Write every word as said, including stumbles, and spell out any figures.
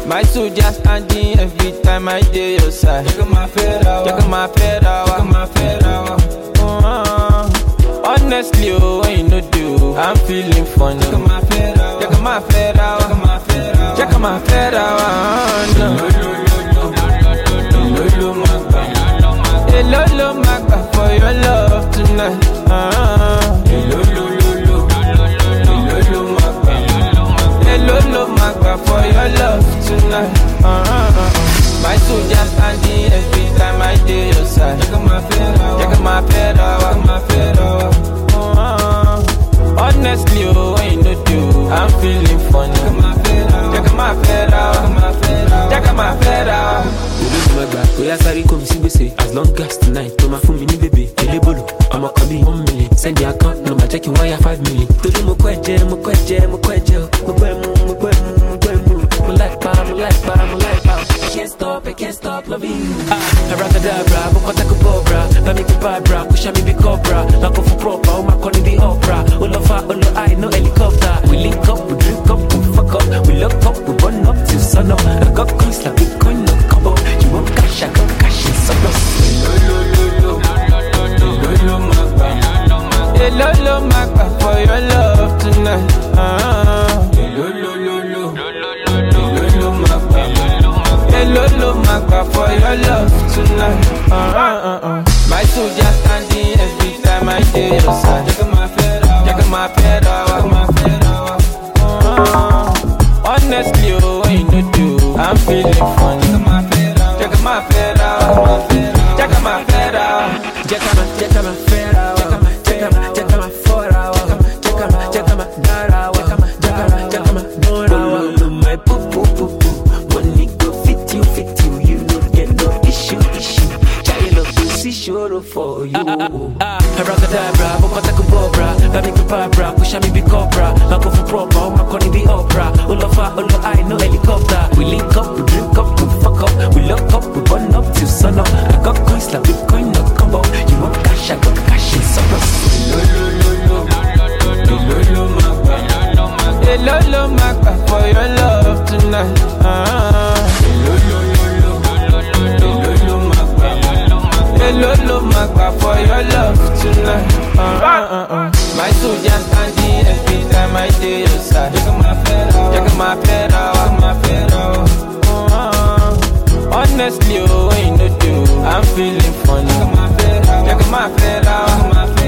My soldier standing every time I dey your side. Check my fedra, check my fedra, check my fedra. Uh, honestly, oh, when you no do, I'm feeling funny. Check my fedra, check my fedra, check my fedra, check my fedra. Lolo magba, hey lolo magba for your love tonight. Uh, hey lolo lolo, lolo magba, hey lolo magba for your love tonight. Uh, my soldier standing every time I dey your side. check my fedra, check my fedra, check my fedra. Uh, honestly, oh, when you no do, I'm feeling funny. Check my fedra, check my fedra, check my fedra, check my fedra. Oya sorry come see say as long as tonight to my phone mini baby elebolo I'ma call you one million send the account number check you wire five million torí mo kweje mo kweje mo kweje mo kwe mu mo kwe mu mo kwe mu mo like pa mo like pa mo like pa I can't stop I can't stop loving you ah abracadabra mo kota ko bobra ba mi ko bra push me be cobra na go for proper o ma call the opera o lo fa o lo I no helicopter we link up we drink up we fuck up we look up we run up till sun up I got coins like Bitcoin no combo you want cash I got cash in surplus lolo lolo, lolo magba, hey lolo magba for your love tonight. Uh, hey lolo lolo, lolo magba, hey lolo magba for your love tonight. Uh, uh, uh, uh. My soldier standing every time I dey your side. check my fedra, check my fedra, check my fedra. uh, honestly, oh, when you no do, I'm feeling funny. Check my fedra, check my fedra, check my fedra. Check my, check my fedra, check my, check my, check my fedra, check my, check my dara, check my, check my, check my dora. My poo poo poo poo, money go fit you, fit you, you no get no issue, issue. Child of pussy sure for you. Abracadabra, bokota ko bobra, baby ko bra, push me be cobra, I go for proper, oh my call the opera, all of our, all I no helicopter. We link up, we drink up, we fuck up, we lock up, we run up till sun up. I got coins like Bitcoin no combo. You want cash, I got cash in surplus. lolo lolo, lolo magba, Hey lolo magba for your love tonight. Uh, hey lolo lolo, lolo magba, hey lolo magba for your love tonight. Uh, uh, uh, uh. My soldier standing every time I dey your side. check my fedra, check my fedra, check my fedra. uh, honestly, oh, when you no do, I'm feeling funny. Check my fedra, check my fedra, check my fedra.